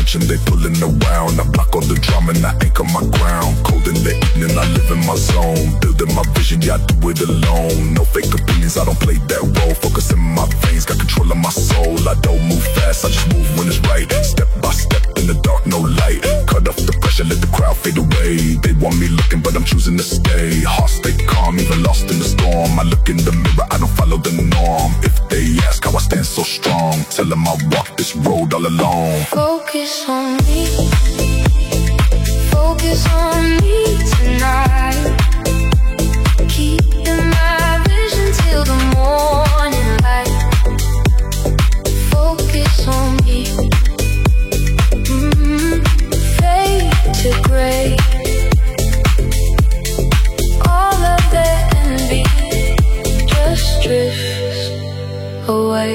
attention, they pulling around. I block all the drama and I anchor my ground. Cold in the evening, I live in my zone. Building my vision, yeah, I do it alone. No fake opinions, I don't play that role. Focus in my veins, got control of my soul. I don't move fast, I just move when it's right. Step by step in the dark, no light. Cut off the pressure, let the crowd fade away. They want me looking, but I'm choosing to stay. Heart stay calm, even lost in the storm. I look in the mirror, I don't follow the norm. If they ask how I stand so strong, tell them I walk this road all alone. Focus on me. Focus on me tonight. Keeping my vision till the morning light. Focus on me. Fade to gray. All of the envy just drifts away.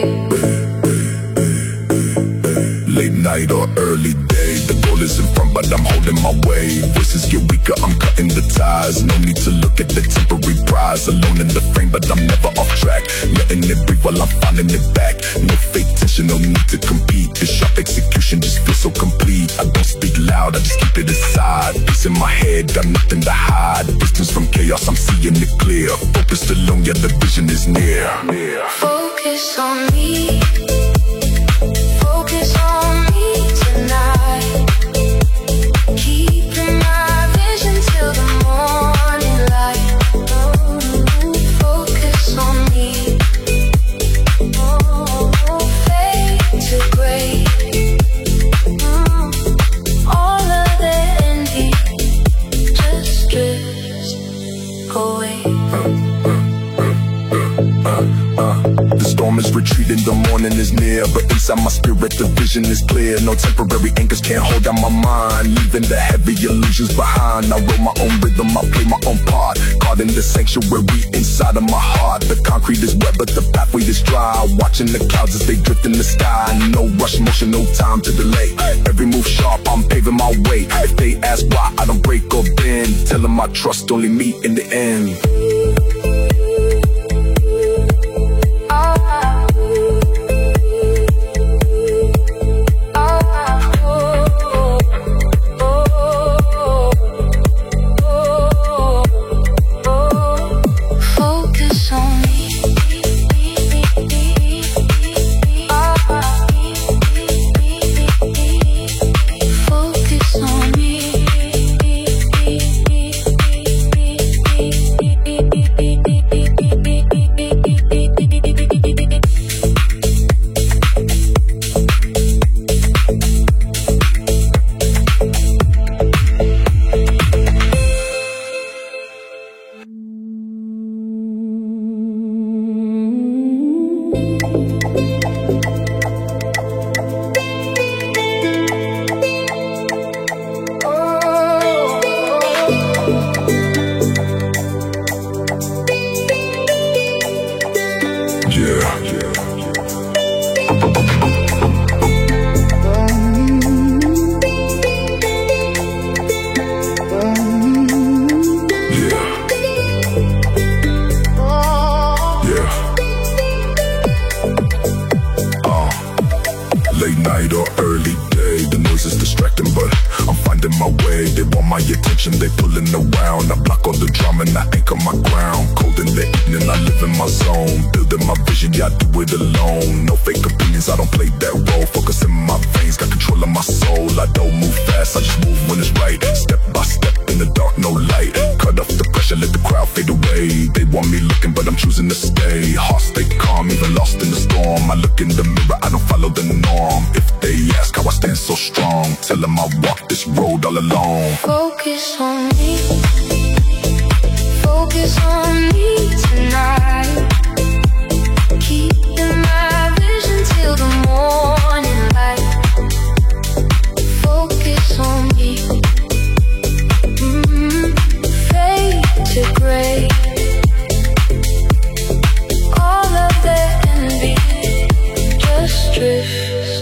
Late night or early day, the goal is in front but I'm holding my way. Voices get weaker, I'm cutting the ties. No need to look at the temporary prize. Alone in the frame but I'm never off track. Letting it breathe while I'm finding it back. No fake tension, no need to compete. The sharp execution just feels so complete. I don't speak loud, I just keep it aside. Peace in my head, got nothing to hide. Distance from chaos, I'm seeing it clear. Focused alone, yeah, the vision is near. Focus on me. Focus on me tonight. Keeping my vision till the morning light. Focus on me. Fade to gray. All of the envy just drifts away. The storm is retreating, the morning is near. But inside my spirit the vision is clear. No temporary anchors can't hold down my mind. Leaving the heavy illusions behind. I roll my own rhythm, I play my own part. Caught in the sanctuary inside of my heart. The concrete is wet but the pathway is dry. Watching the clouds as they drift in the sky. No rush motion, no time to delay. Every move sharp, I'm paving my way. If they ask why I don't break or bend, tell them I trust only me in the end. Late night or early day, the noise is distracting but I'm finding my way. They want my attention, they pulling around. I block all the drama and I anchor my ground. Cold in the evening, I live in my zone. Building my vision, yeah, I do it alone. No fake opinions, I don't play that role. Focus in my veins, got control of my soul. I don't move fast, I just move when it's right. Step by step in the dark, no light. Cut off the pressure, let the crowd fade away. They want me looking but I'm choosing to stay. Heart stay calm, even lost in the storm. I look in the mirror, I don't follow the norm. If they ask how I stand so strong, tell them I walk this road all alone. Focus on me. Focus on me tonight. Keeping my vision till the morning light. Focus on me. Fade to gray. All of the envy just drifts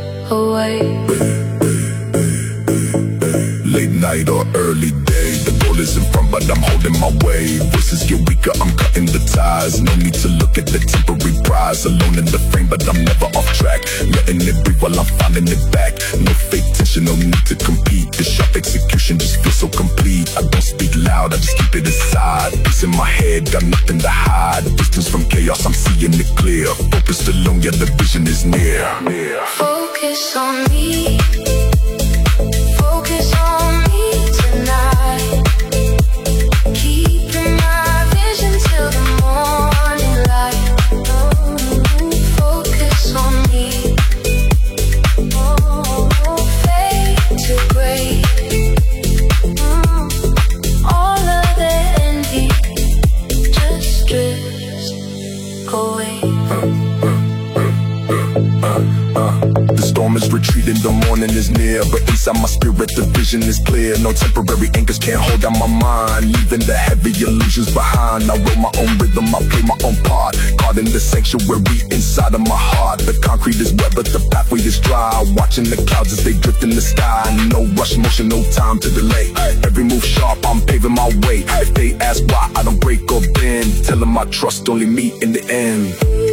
away. Late night or early day, the goal world is in front, but I'm holding my way. Voices get weaker, I'm cutting the ties. No need to look at the temporary prize. Alone in the frame, but I'm never off track. Letting it breathe while I'm finding it back. No fake tension, no need to compete. The sharp execution just feels so complete. I don't speak loud, I just keep it aside. Peace in my head, got nothing to hide. Distance from chaos, I'm seeing it clear. Focused alone, yeah, the vision is near. Focus on me. Focus on me tonight. Keeping my vision till the morning light. Focus on me. Fade to gray. All of the envy just drifts away. The storm is retreating, the morning is near, but inside my spirit the vision is clear. No temporary anchors can't hold down my mind, leaving the heavy illusions behind. I roll my own rhythm, I play my own part, caught in the sanctuary inside of my heart. The concrete is wet, but the pathway is dry. Watching the clouds as they drift in the sky. No rush motion, no time to delay. Every move sharp, I'm paving my way. If they ask why I don't break or bend, tell them I trust only me in the end.